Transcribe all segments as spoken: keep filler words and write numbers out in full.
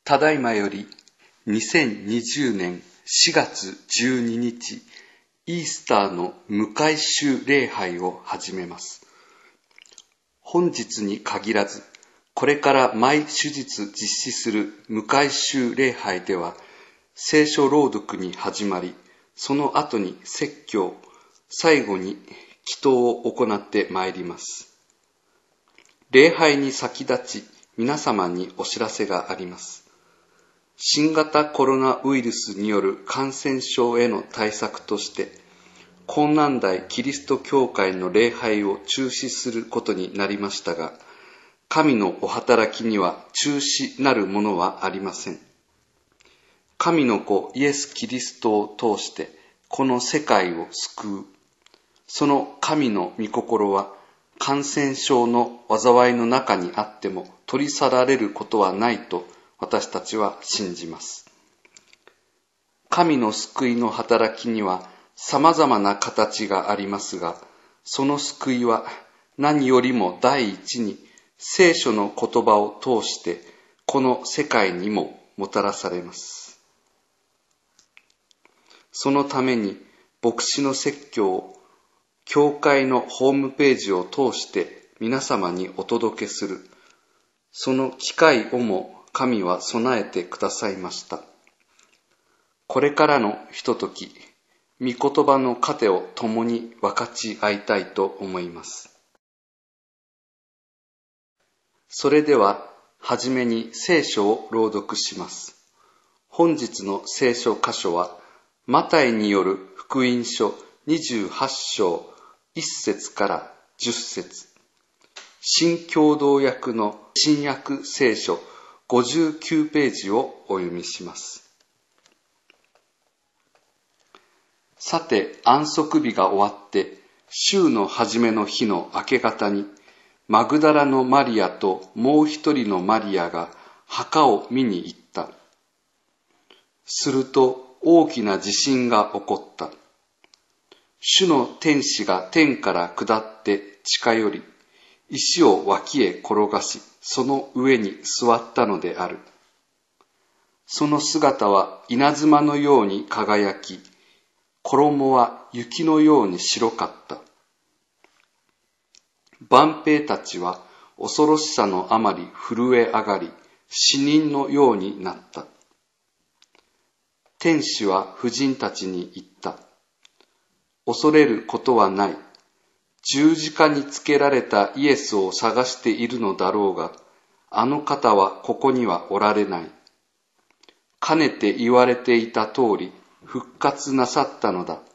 ただいまよりにせんにじゅうねんしがつじゅうににちイースターの無改宗礼拝を始めます。本日に限らず、これから毎手術実施する無改宗礼拝では、聖書朗読に始まり、その後に説教、最後に祈祷を行ってまいります。礼拝に先立ち、皆様にお知らせがあります。新型コロナウイルスによる感染症への対策として、江南台キリスト教会の礼拝を中止することになりましたが、神のお働きには中止なるものはありません。神の子イエス・キリストを通してこの世界を救う。その神の御心は感染症の災いの中にあっても取り去られることはないと私たちは信じます。神の救いの働きには様々な形がありますが、その救いは何よりも第一に聖書の言葉を通してこの世界にももたらされます。そのために牧師の説教を教会のホームページを通して皆様にお届けする、その機会をも神は備えてくださいました。これからのひととき、御言葉の糧を共に分かち合いたいと思います。それでは、はじめに聖書を朗読します。本日の聖書箇所は、マタイによる福音書にじゅうはちしょういっせつからじゅっせつ、新共同訳の新約聖書ごじゅうきゅうページをお読みします。さて、安息日が終わって、週の初めの日の明け方に、マグダラのマリアともう一人のマリアが墓を見に行った。すると大きな地震が起こった。主の天使が天から下って近寄り、石を脇へ転がし、その上に座ったのである。その姿は稲妻のように輝き、衣は雪のように白かった。万兵たちは恐ろしさのあまり震え上がり、死人のようになった。天使は婦人たちに言った。恐れることはない。十字架につけられたイエスを探しているのだろうが、あの方はここにはおられない。かねて言われていた通り、復活なさったのだ。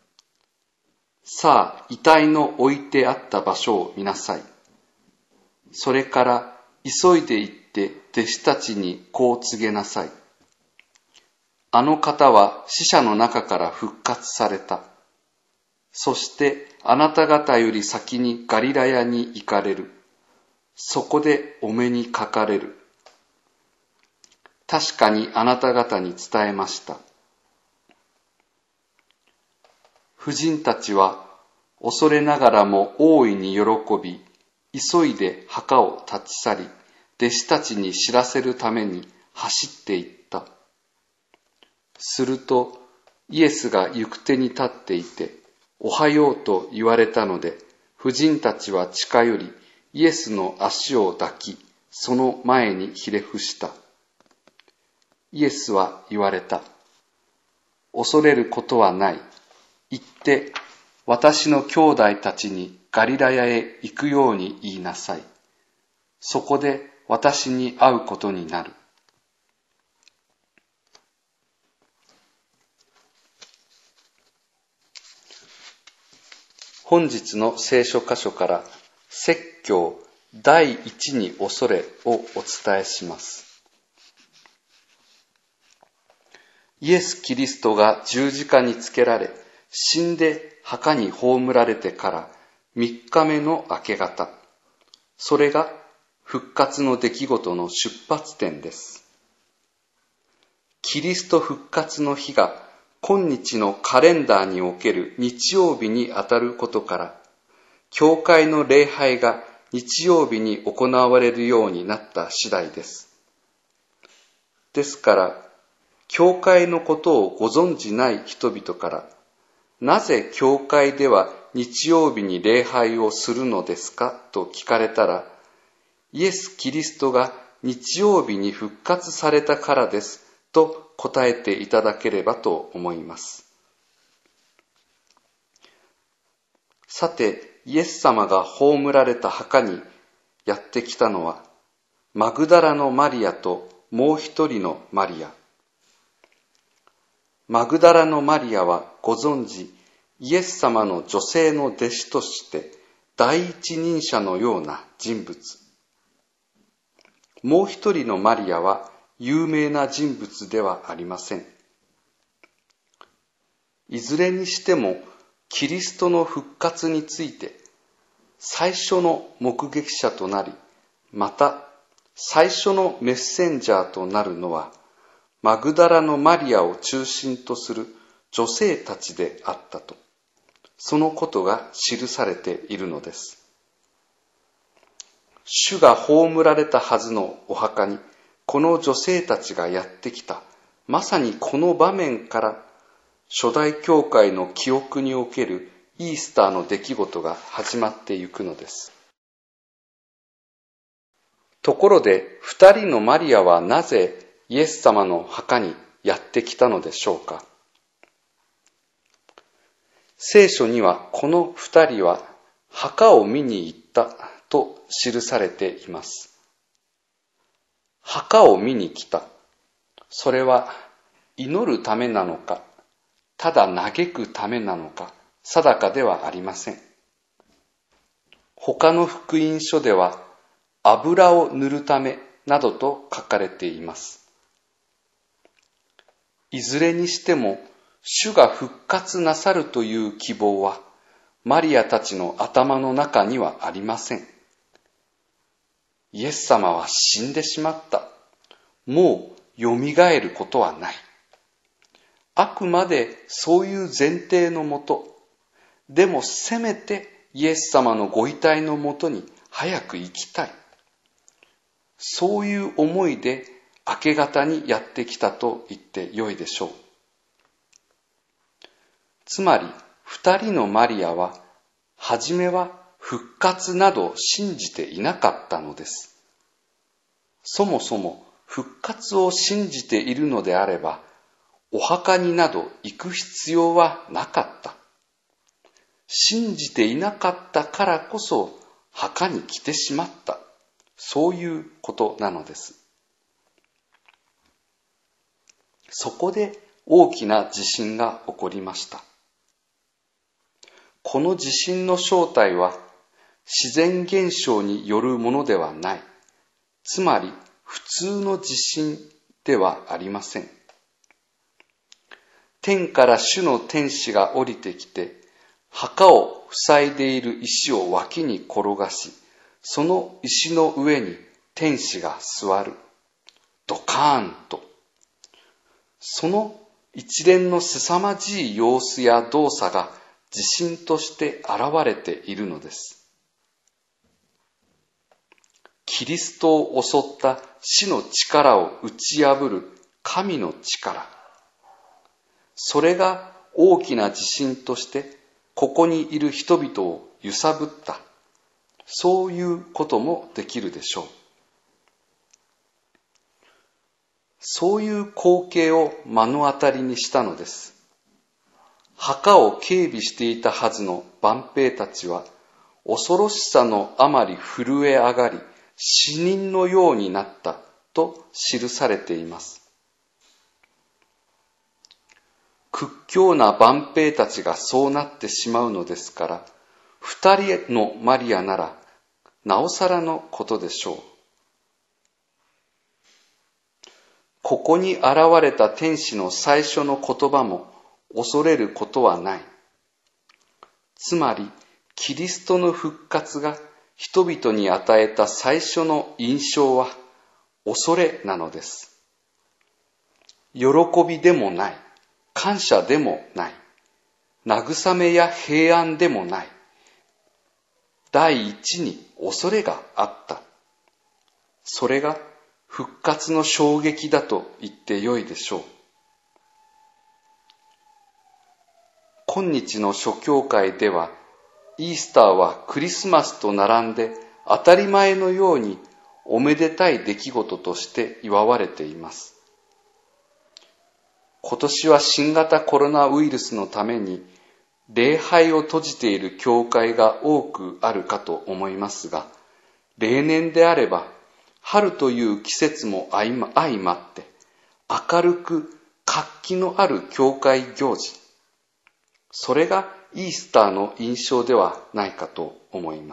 さあ、遺体の置いてあった場所を見なさい。それから急いで行って弟子たちにこう告げなさい。あの方は死者の中から復活された。そしてあなた方より先にガリラヤに行かれる。そこでお目にかかれる。確かにあなた方に伝えました。婦人たちは恐れながらも大いに喜び、急いで墓を立ち去り、弟子たちに知らせるために走っていった。するとイエスが行く手に立っていて、おはようと言われたので、婦人たちは近寄り、イエスの足を抱き、その前にひれ伏した。イエスは言われた。恐れることはない。行って、私の兄弟たちにガリラヤへ行くように言いなさい。そこで私に会うことになる。本日の聖書箇所から説教第一に恐れをお伝えします。イエス・キリストが十字架につけられ、死んで墓に葬られてから三日目の明け方、それが復活の出来事の出発点です。キリスト復活の日が今日のカレンダーにおける日曜日にあたることから、教会の礼拝が日曜日に行われるようになった次第です。 ですから、教会のことをご存じない人々から、なぜ教会では日曜日に礼拝をするのですかと聞かれたら、イエス・キリストが日曜日に復活されたからですと答えていただければと思います。さて、イエス様が葬られた墓にやってきたのは、マグダラのマリアともう一人のマリア。マグダラのマリアはご存知、イエス様の女性の弟子として第一人者のような人物。もう一人のマリアは有名な人物ではありません。いずれにしてもキリストの復活について最初の目撃者となり、また最初のメッセンジャーとなるのはマグダラのマリアを中心とする女性たちであったと、そのことが記されているのです。主が葬られたはずのお墓にこの女性たちがやってきた、まさにこの場面から初代教会の記憶におけるイースターの出来事が始まっていくのです。ところで、二人のマリアはなぜイエス様の墓にやってきたのでしょうか。聖書にはこの二人は墓を見に行ったと記されています。墓を見に来た。それは祈るためなのか、ただ嘆くためなのか、定かではありません。他の福音書では油を塗るためなどと書かれています。いずれにしても主が復活なさるという希望はマリアたちの頭の中にはありません。イエス様は死んでしまった。もうよみがえることはない。あくまでそういう前提のもと、でもせめてイエス様のご遺体のもとに早く行きたい。そういう思いで明け方にやってきたと言ってよいでしょう。つまり二人のマリアは、はじめは復活など信じていなかったのです。そもそも復活を信じているのであれば、お墓になど行く必要はなかった。信じていなかったからこそ墓に来てしまった。そういうことなのです。そこで大きな地震が起こりました。この地震の正体は自然現象によるものではない。つまり普通の地震ではありません。天から主の天使が降りてきて、墓を塞いでいる石を脇に転がし、その石の上に天使が座る。ドカーンと。その一連の凄まじい様子や動作が地震として現れているのです。キリストを襲った死の力を打ち破る神の力。それが大きな地震としてここにいる人々を揺さぶった。そういうこともできるでしょう。そういう光景を目の当たりにしたのです。墓を警備していたはずの万兵たちは恐ろしさのあまり震え上がり、死人のようになったと記されています。屈強な万兵たちがそうなってしまうのですから、二人のマリアならなおさらのことでしょう。ここに現れた天使の最初の言葉も恐れることはない。つまりキリストの復活が人々に与えた最初の印象は恐れなのです。喜びでもない。感謝でもない。慰めや平安でもない。第一に恐れがあった。それが復活の衝撃だと言ってよいでしょう。今日の諸教会では、イースターはクリスマスと並んで当たり前のようにおめでたい出来事として祝われています。今年は新型コロナウイルスのために礼拝を閉じている教会が多くあるかと思いますが、例年であれば春という季節も相まって明るく活気のある教会行事、それがイースターの印象ではないかと思います。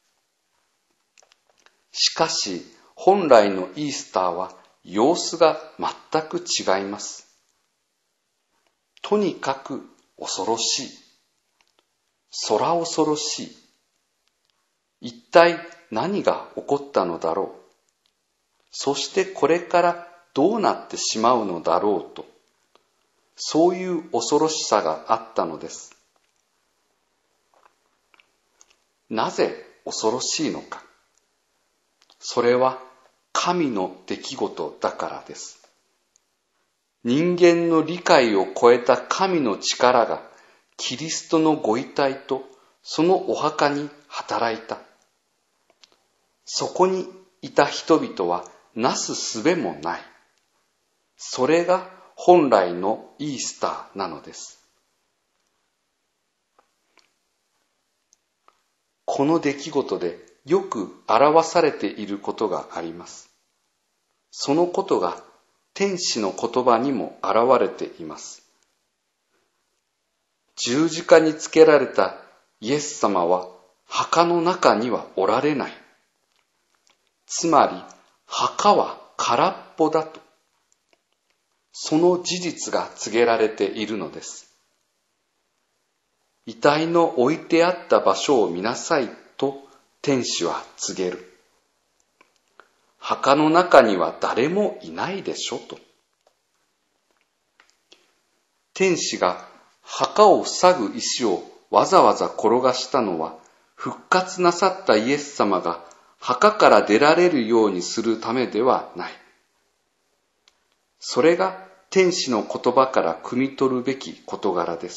しかし本来のイースターは様子が全く違います。とにかく恐ろしい。空恐ろしい。一体何が起こったのだろう。そしてこれからどうなってしまうのだろうと、そういう恐ろしさがあったのです。なぜ恐ろしいのか。それは神の出来事だからです。人間の理解を超えた神の力がキリストのご遺体とそのお墓に働いた。そこにいた人々はなすすべもない。それが本来のイースターなのです。この出来事でよく表されていることがあります。そのことが天使の言葉にも現れています。十字架につけられたイエス様は墓の中にはおられない。つまり墓は空っぽだと、その事実が告げられているのです。遺体の置いてあった場所を見なさいと天使は告げる。墓の中には誰もいないでしょと。天使が墓を塞ぐ石をわざわざ転がしたのは、復活なさったイエス様が墓から出られるようにするためではない。それが天使の言葉から汲み取るべき事柄です。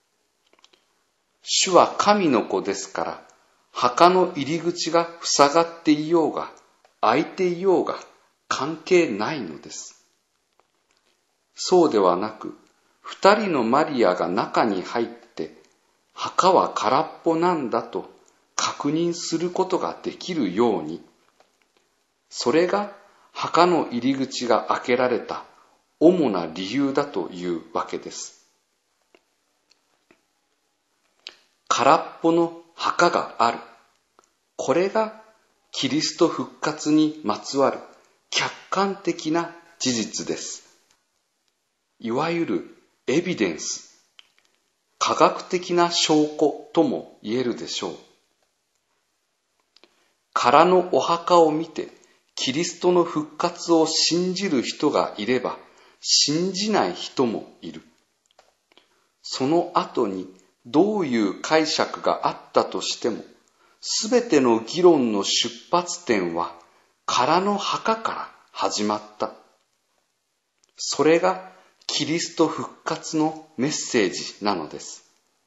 主は神の子ですから、墓の入り口が塞がっていようが開いていようが関係ないのです。そうではなく、二人のマリアが中に入って墓は空っぽなんだと確認することができるように、それが墓の入り口が開けられた主な理由だというわけです。空っぽの墓がある。これがキリスト復活にまつわる客観的な事実です。いわゆるエビデンス、科学的な証拠とも言えるでしょう。空のお墓を見てキリストの復活を信じる人がいれば、信じない人もいる。その後にどういう解釈があったとしても、すべての議論の出発点は空の墓から始まった。それがキリスト復活のメッセージなのです。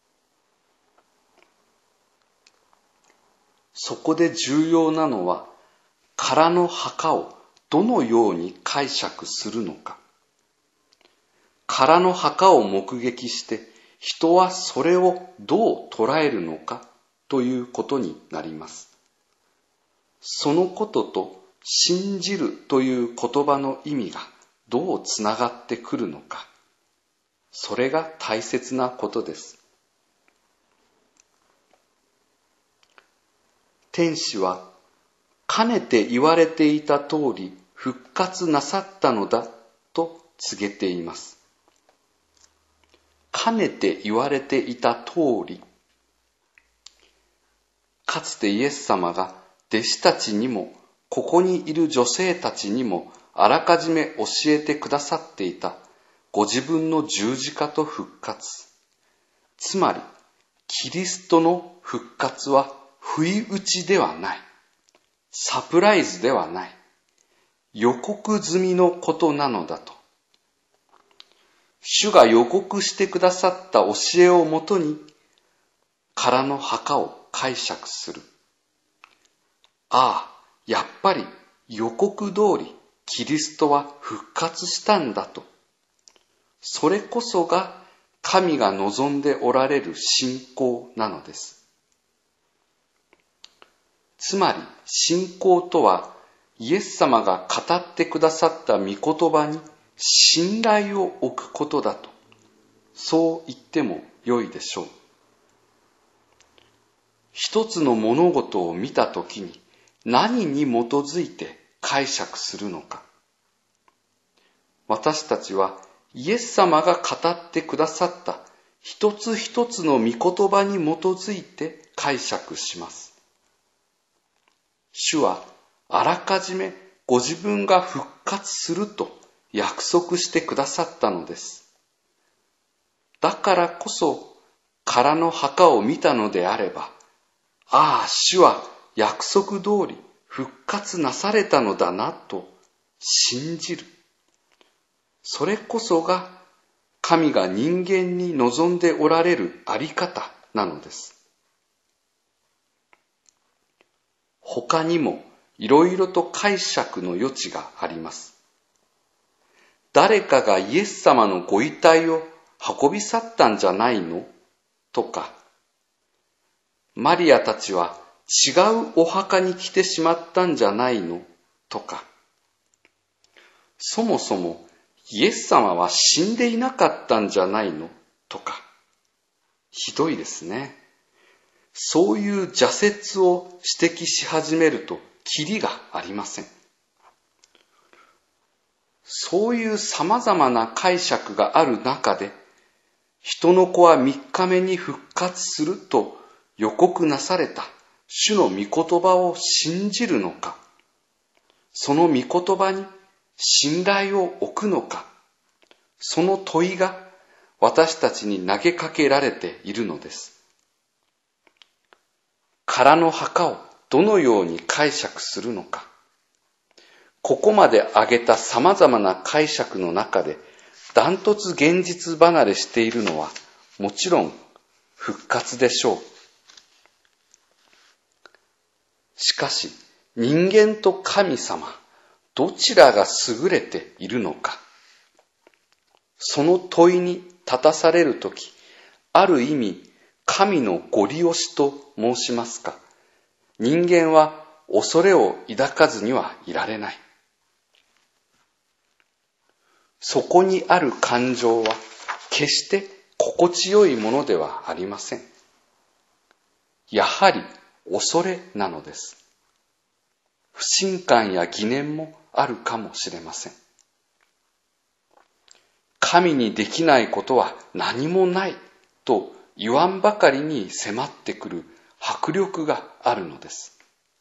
そこで重要なのは、空の墓をどのように解釈するのか。空の墓を目撃して人はそれをどう捉えるのかということになります。そのことと信じるという言葉の意味がどうつながってくるのか。それが大切なことです。天使はかねて言われていた通り復活なさったのだと告げています。かねて言われていた通り、かつてイエス様が弟子たちにもここにいる女性たちにもあらかじめ教えてくださっていたご自分の十字架と復活、つまりキリストの復活は不意打ちではない、サプライズではない、 予告済みのことなのだと。主が予告してくださった教えをもとに、空の墓を解釈する。ああ、やっぱり予告通りキリストは復活したんだと。それこそが神が望んでおられる信仰なのです。つまり信仰とは、イエス様が語ってくださった御言葉に信頼を置くことだと、そう言ってもよいでしょう。一つの物事を見たときに何に基づいて解釈するのか。私たちはイエス様が語ってくださった一つ一つの御言葉に基づいて解釈します。主はあらかじめご自分が復活すると約束してくださったのです。だからこそ空の墓を見たのであれば、ああ、主は約束通り復活なされたのだなと信じる。それこそが神が人間に望んでおられるあり方なのです。他にもいろいろと解釈の余地があります。誰かがイエス様のご遺体を運び去ったんじゃないのとか、マリアたちは違うお墓に来てしまったんじゃないのとか、そもそもイエス様は死んでいなかったんじゃないのとか、ひどいですね。そういう邪説を指摘し始めるとキリがありません。そういう様々な解釈がある中で、人の子は三日目に復活すると予告なされた主の御言葉を信じるのか、その御言葉に信頼を置くのか、その問いが私たちに投げかけられているのです。空の墓をどのように解釈するのか、ここまで挙げた様々な解釈の中でダントツ現実離れしているのはもちろん復活でしょう。しかし人間と神様、どちらが優れているのか、その問いに立たされるとき、ある意味神のご利用しと申しますか、人間は恐れを抱かずにはいられない。そこにある感情は決して心地よいものではありません。やはり恐れなのです。不信感や疑念もあるかもしれません。神にできないことは何もないと言わんばかりに迫ってくる迫力があるのです。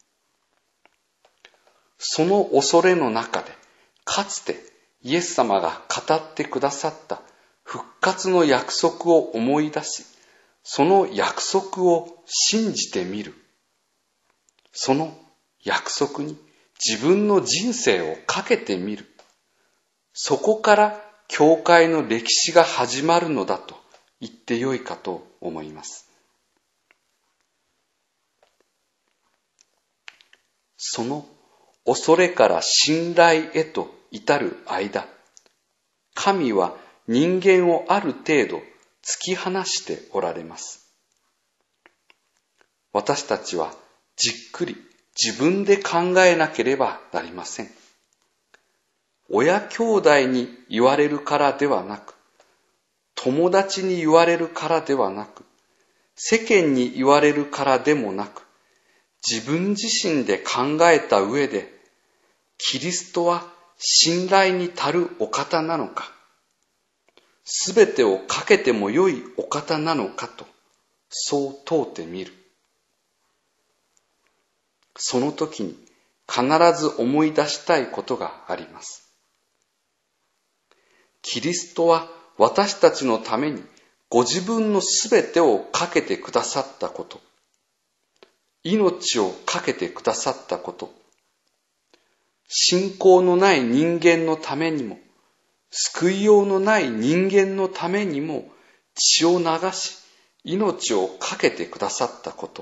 その恐れの中で、かつてイエス様が語ってくださった復活の約束を思い出し、その約束を信じてみる。その約束に自分の人生をかけてみる。そこから教会の歴史が始まるのだと言ってよいかと思います。その恐れから信頼へと至る間、神は人間をある程度突き放しておられます。私たちはじっくり自分で考えなければなりません。親兄弟に言われるからではなく、友達に言われるからではなく、世間に言われるからでもなく、自分自身で考えた上で、キリストは信頼に足るお方なのか、すべてをかけてもよいお方なのかと、そう問うてみる。その時に必ず思い出したいことがあります。キリストは私たちのためにご自分のすべてをかけてくださったこと、命をかけてくださったこと、 信仰のない人間のためにも、救いようのない人間のためにも血を流し、命を懸けてくださったこと。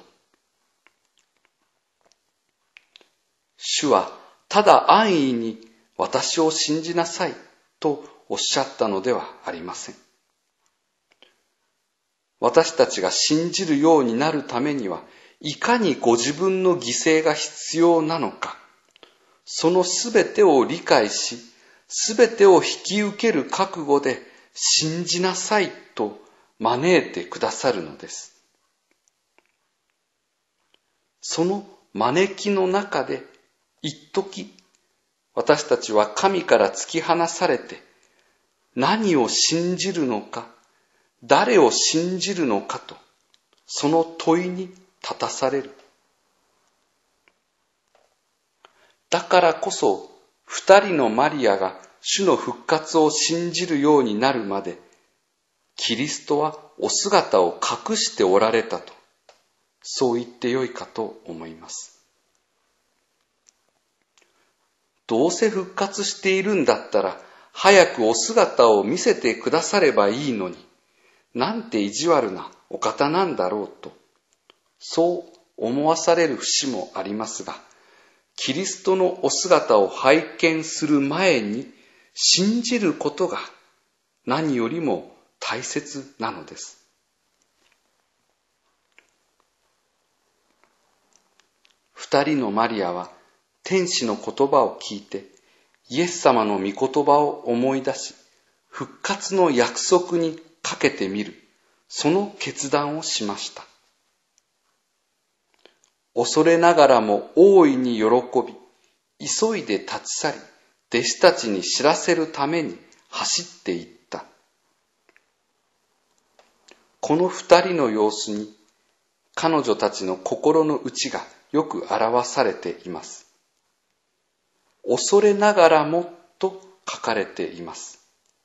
主はただ安易に私を信じなさいとおっしゃったのではありません。私たちが信じるようになるためには、いかにご自分の犠牲が必要なのか、そのすべてを理解し、すべてを引き受ける覚悟で信じなさいと招いてくださるのです。その招きの中で、一時、私たちは神から突き放されて、何を信じるのか、誰を信じるのかと、その問いに立たされる。だからこそ、二人のマリアが主の復活を信じるようになるまで、キリストはお姿を隠しておられたと、そう言ってよいかと思います。どうせ復活しているんだったら、早くお姿を見せてくださればいいのに、なんて意地悪なお方なんだろうと、そう思わされる節もありますが、キリストのお姿を拝見する前に信じることが何よりも大切なのです。二人のマリアは天使の言葉を聞いて、イエス様の御言葉を思い出し、復活の約束にかけてみる、その決断をしました。恐れながらも大いに喜び、急いで立ち去り、弟子たちに知らせるために走っていった。この二人の様子に、彼女たちの心の内がよく表されています。恐れながらもと書かれています。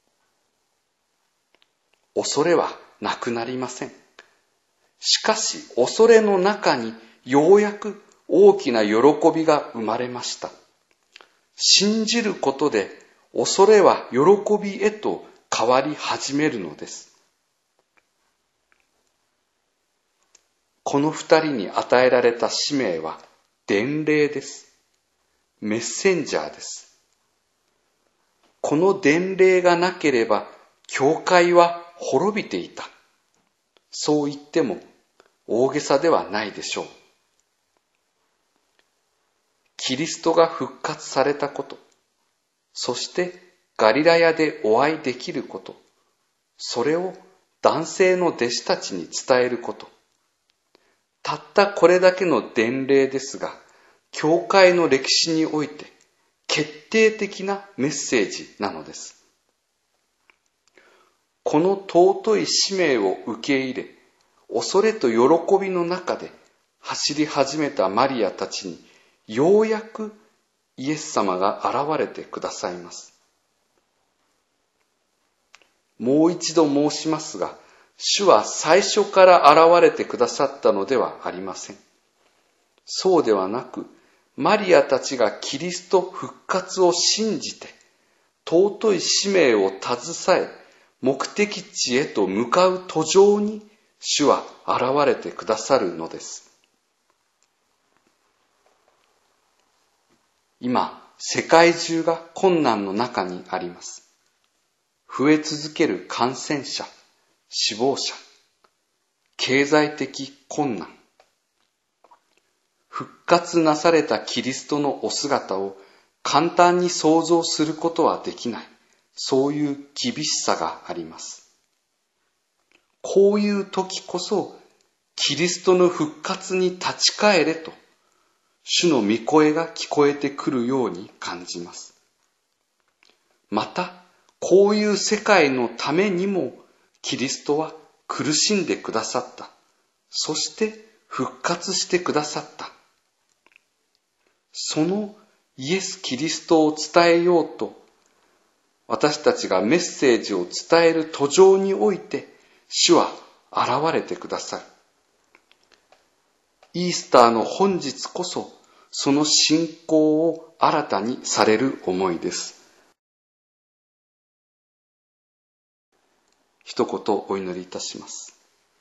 恐れはなくなりません。しかし、恐れの中にようやく大きな喜びが生まれました。信じることで恐れは喜びへと変わり始めるのです。この二人に与えられた使命は伝令です。メッセンジャーです。この伝令がなければ教会は滅びていた。そう言っても大げさではないでしょう。キリストが復活されたこと、そしてガリラヤでお会いできること、それを男性の弟子たちに伝えること、たったこれだけの伝令ですが、教会の歴史において決定的なメッセージなのです。この尊い使命を受け入れ、恐れと喜びの中で走り始めたマリアたちに、ようやくイエス様が現れてくださいます。もう一度申しますが、主は最初から現れてくださったのではありません。そうではなく、マリアたちがキリスト復活を信じて、尊い使命を携え、目的地へと向かう途上に、主は現れてくださるのです。今、世界中が困難の中にあります。増え続ける感染者、死亡者、経済的困難。復活なされたキリストのお姿を簡単に想像することはできない。そういう厳しさがあります。こういう時こそ、キリストの復活に立ち返れと、主の御声が聞こえてくるように感じます。また、こういう世界のためにも、キリストは苦しんでくださった。そして復活してくださった。そのイエス・キリストを伝えようと、私たちがメッセージを伝える途上において、主は現れてくださる。イースターの本日こそ、 その信仰を新たにされる思いです。一言お祈りいたします。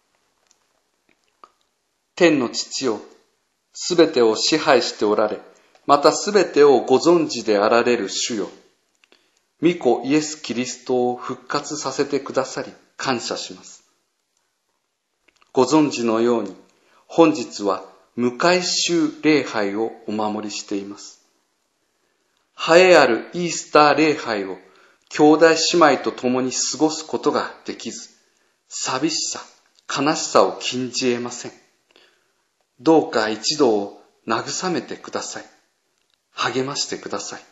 天の父よ、すべてを支配しておられ、またすべてをご存知であられる主よ、御子イエス・キリストを復活させてくださり感謝します。ご存知のように、本日は無改宗礼拝をお守りしています。栄えあるイースター礼拝を兄弟姉妹と共に過ごすことができず、寂しさ、悲しさを禁じ得ません。どうか一度を慰めてください。励ましてください。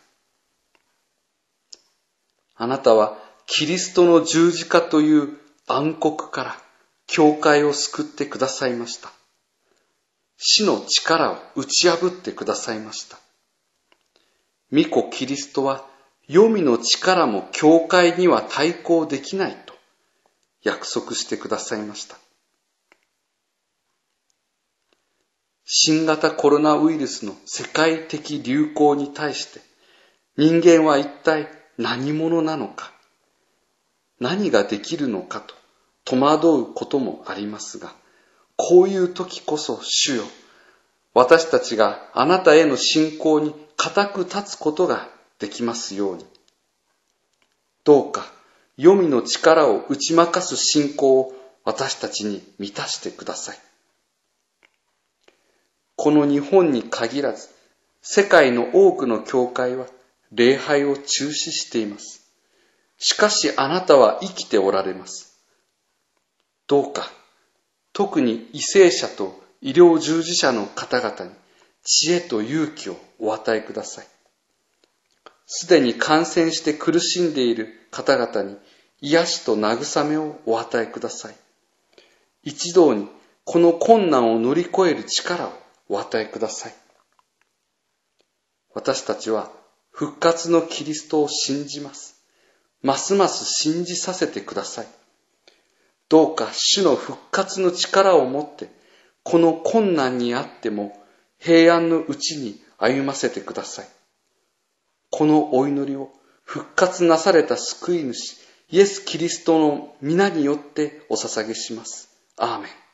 あなたはキリストの十字架という暗黒から教会を救ってくださいました。死の力を打ち破ってくださいました。御子キリストは黄泉の力も教会には対抗できないと約束してくださいました。新型コロナウイルスの世界的流行に対して人間は一体何者なのか、何ができるのかと戸惑うこともありますが、こういう時こそ主よ、私たちがあなたへの信仰に固く立つことができますように。どうか黄泉の力を打ち負かす信仰を私たちに満たしてください。この日本に限らず、世界の多くの教会は礼拝を中止しています。しかしあなたは生きておられます。どうか、特に為政者と医療従事者の方々に知恵と勇気をお与えください。すでに感染して苦しんでいる方々に癒しと慰めをお与えください。一同にこの困難を乗り越える力をお与えください。私たちは復活のキリストを信じます。ますます信じさせてください。どうか主の復活の力を持って、この困難にあっても平安のうちに歩ませてください。このお祈りを復活なされた救い主イエス・キリストの皆によってお捧げします。アーメン。